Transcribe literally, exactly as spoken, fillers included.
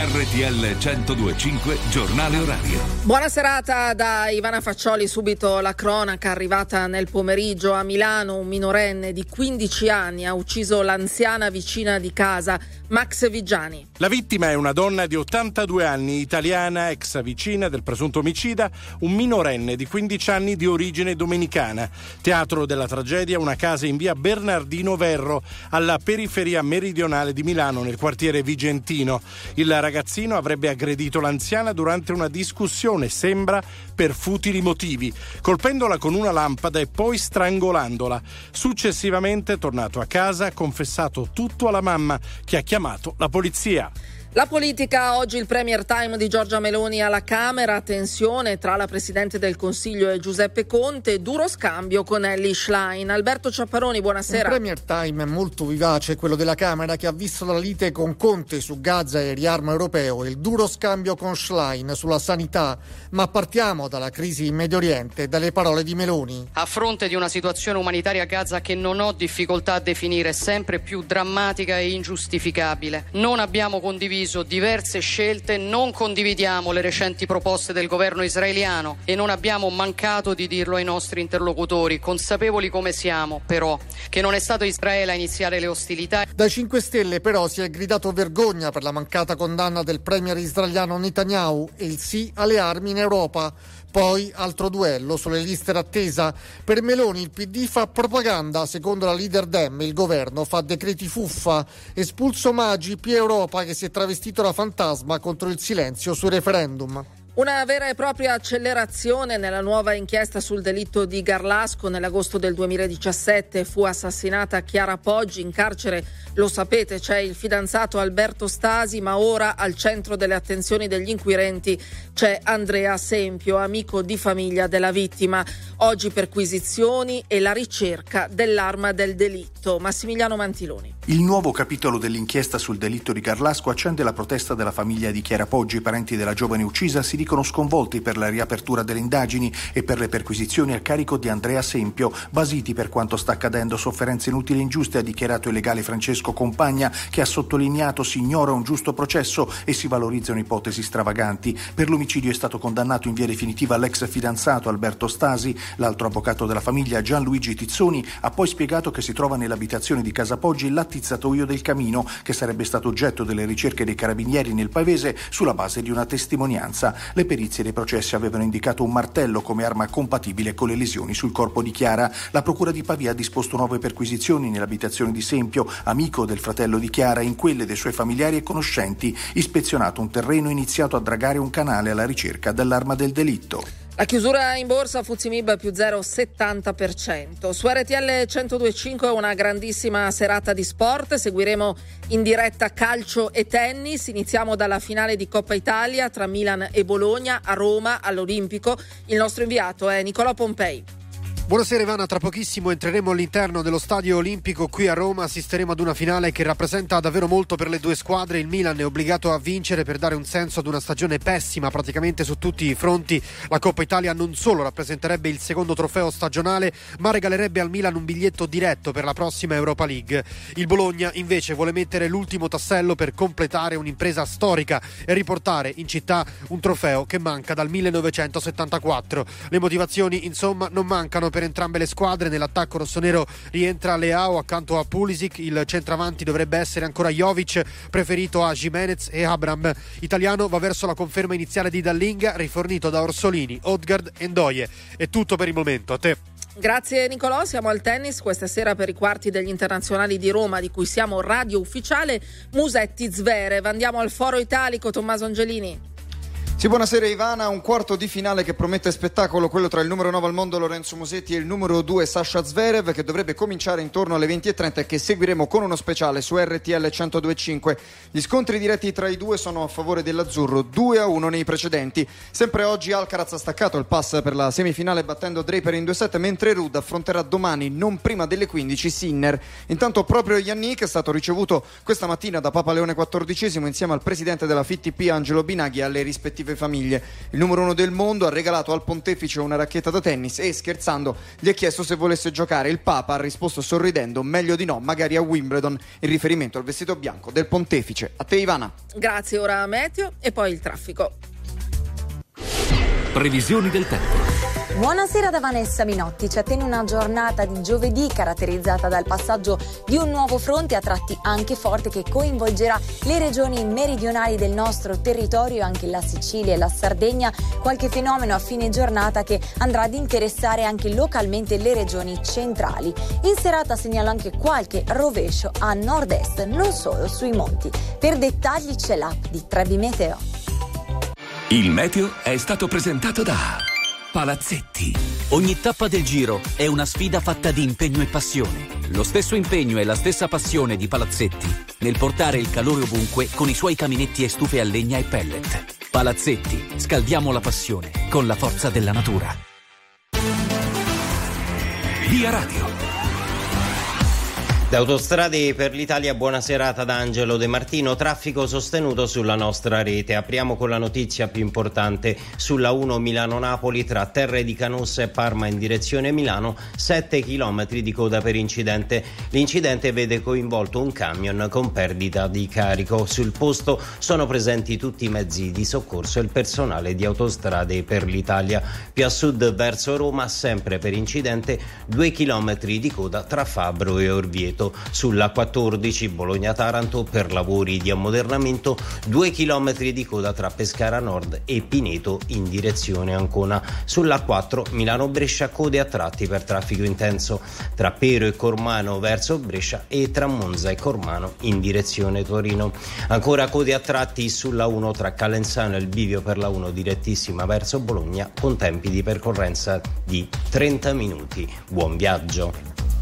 R T L centodue e cinque Giornale Orario. Buona serata da Ivana Faccioli. Subito la cronaca arrivata nel pomeriggio. A Milano un minorenne di quindici anni ha ucciso l'anziana vicina di casa, Max Vigiani. La vittima è una donna di ottantadue anni, italiana, ex vicina del presunto omicida, un minorenne di quindici anni di origine domenicana. Teatro della tragedia una casa in via Bernardino Verro, alla periferia meridionale di Milano, nel quartiere Vigentino. Il ragazzino avrebbe aggredito l'anziana durante una discussione, sembra per futili motivi, colpendola con una lampada e poi strangolandola. Successivamente, tornato a casa, ha confessato tutto alla mamma, che ha chiamato la polizia. La politica, oggi il Premier Time di Giorgia Meloni alla Camera, tensione tra la Presidente del Consiglio e Giuseppe Conte, duro scambio con Elly Schlein. Alberto Ciapparoni, buonasera. Un Premier Time molto vivace, quello della Camera, che ha visto la lite con Conte su Gaza e il riarmo europeo, il duro scambio con Schlein sulla sanità. Ma partiamo dalla crisi in Medio Oriente, dalle parole di Meloni. A fronte di una situazione umanitaria a Gaza che non ho difficoltà a definire sempre più drammatica e ingiustificabile, non abbiamo condiviso diverse scelte, non condividiamo le recenti proposte del governo israeliano e non abbiamo mancato di dirlo ai nostri interlocutori, consapevoli come siamo però che non è stato Israele a iniziare le ostilità. Dai cinque Stelle però si è gridato vergogna per la mancata condanna del premier israeliano Netanyahu e il sì alle armi in Europa. Poi altro duello sulle liste d'attesa. Per Meloni il P D fa propaganda, secondo la leader Dem il governo fa decreti fuffa. Espulso Maggi, P Europa che si è travestito da fantasma contro il silenzio sul referendum. Una vera e propria accelerazione nella nuova inchiesta sul delitto di Garlasco. Nell'agosto del duemiladiciassette fu assassinata Chiara Poggi. In carcere, lo sapete, c'è il fidanzato Alberto Stasi, ma ora al centro delle attenzioni degli inquirenti c'è Andrea Sempio, amico di famiglia della vittima. Oggi perquisizioni e la ricerca dell'arma del delitto. Massimiliano Mantiloni. Il nuovo capitolo dell'inchiesta sul delitto di Garlasco accende la protesta della famiglia di Chiara Poggi. I parenti della giovane uccisa si dicono sconvolti per la riapertura delle indagini e per le perquisizioni a carico di Andrea Sempio. Basiti per quanto sta accadendo, sofferenze inutili e ingiuste, ha dichiarato il legale Francesco Compagna, che ha sottolineato si ignora un giusto processo e si valorizzano ipotesi stravaganti. Per l'omicidio è stato condannato in via definitiva l'ex fidanzato Alberto Stasi. L'altro avvocato della famiglia, Gianluigi Tizzoni, ha poi spiegato che si trova nell'abitazione di Casa Poggi l'attizzatoio del camino, che sarebbe stato oggetto delle ricerche dei carabinieri nel Pavese sulla base di una testimonianza. Le perizie dei processi avevano indicato un martello come arma compatibile con le lesioni sul corpo di Chiara. La procura di Pavia ha disposto nuove perquisizioni nell'abitazione di Sempio, amico del fratello di Chiara, in quelle dei suoi familiari e conoscenti. Ispezionato un terreno, iniziato a dragare un canale alla ricerca dell'arma del delitto. La chiusura in borsa, F T S E M I B più zero virgola settanta per cento. Su R T L centodue e cinque una grandissima serata di sport. Seguiremo in diretta calcio e tennis. Iniziamo dalla finale di Coppa Italia tra Milan e Bologna a Roma all'Olimpico. Il nostro inviato è Nicolò Pompei. Buonasera Ivana, tra pochissimo entreremo all'interno dello Stadio Olimpico qui a Roma, assisteremo ad una finale che rappresenta davvero molto per le due squadre. Il Milan è obbligato a vincere per dare un senso ad una stagione pessima praticamente su tutti i fronti. La Coppa Italia non solo rappresenterebbe il secondo trofeo stagionale, ma regalerebbe al Milan un biglietto diretto per la prossima Europa League. Il Bologna invece vuole mettere l'ultimo tassello per completare un'impresa storica e riportare in città un trofeo che manca dal millenovecentosettantaquattro. Le motivazioni insomma non mancano per entrambe le squadre. Nell'attacco rossonero rientra Leao accanto a Pulisic, il centravanti dovrebbe essere ancora Jovic, preferito a Gimenez e Abraham. Italiano va verso la conferma iniziale di Dallinga, rifornito da Orsolini, Odgaard e Ndoye. È tutto per il momento, a te. Grazie Nicolò, siamo al tennis questa sera per i quarti degli internazionali di Roma, di cui siamo radio ufficiale. Musetti Zverev, andiamo al Foro Italico, Tommaso Angelini. Sì, buonasera Ivana, un quarto di finale che promette spettacolo, quello tra il numero nove al mondo Lorenzo Musetti e il numero due Sasha Zverev, che dovrebbe cominciare intorno alle venti e trenta e che seguiremo con uno speciale su R T L centodue e cinque. Gli scontri diretti tra i due sono a favore dell'azzurro, due a uno nei precedenti. Sempre oggi Alcaraz ha staccato il pass per la semifinale battendo Draper in due sette, mentre Ruud affronterà domani, non prima delle quindici, Sinner. Intanto proprio Yannick è stato ricevuto questa mattina da Papa Leone quattordicesimo insieme al presidente della F I T P Angelo Binaghi alle rispettive risolve famiglie. Il numero uno del mondo ha regalato al pontefice una racchetta da tennis e, scherzando, gli ha chiesto se volesse giocare. Il Papa ha risposto sorridendo: meglio di no, magari a Wimbledon, in riferimento al vestito bianco del pontefice. A te, Ivana. Grazie, ora meteo e poi il traffico. Previsioni del tempo. Buonasera da Vanessa Minotti. Ci attende una giornata di giovedì caratterizzata dal passaggio di un nuovo fronte, a tratti anche forte, che coinvolgerà le regioni meridionali del nostro territorio, anche la Sicilia e la Sardegna. Qualche fenomeno a fine giornata che andrà ad interessare anche localmente le regioni centrali. In serata segnalo anche qualche rovescio a nord-est, non solo sui monti. Per dettagli c'è l'app di Trebi Meteo. Il meteo è stato presentato da Palazzetti. Ogni tappa del Giro è una sfida fatta di impegno e passione. Lo stesso impegno e la stessa passione di Palazzetti nel portare il calore ovunque con i suoi caminetti e stufe a legna e pellet. Palazzetti, scaldiamo la passione con la forza della natura. Via Radio. Da Autostrade per l'Italia, buona serata da Angelo De Martino. Traffico sostenuto sulla nostra rete. Apriamo con la notizia più importante. Sulla uno Milano-Napoli tra Terre di Canossa e Parma in direzione Milano, sette chilometri di coda per incidente. L'incidente vede coinvolto un camion con perdita di carico. Sul posto sono presenti tutti i mezzi di soccorso e il personale di Autostrade per l'Italia. Più a sud verso Roma, sempre per incidente, due chilometri di coda tra Fabbro e Orvieto. Sulla quattordici Bologna-Taranto per lavori di ammodernamento, due chilometri di coda tra Pescara Nord e Pineto in direzione Ancona. Sulla quattro Milano-Brescia, code a tratti per traffico intenso tra Pero e Cormano verso Brescia e tra Monza e Cormano in direzione Torino. Ancora code a tratti sulla uno tra Calenzano e il bivio per la uno direttissima verso Bologna con tempi di percorrenza di trenta minuti. Buon viaggio.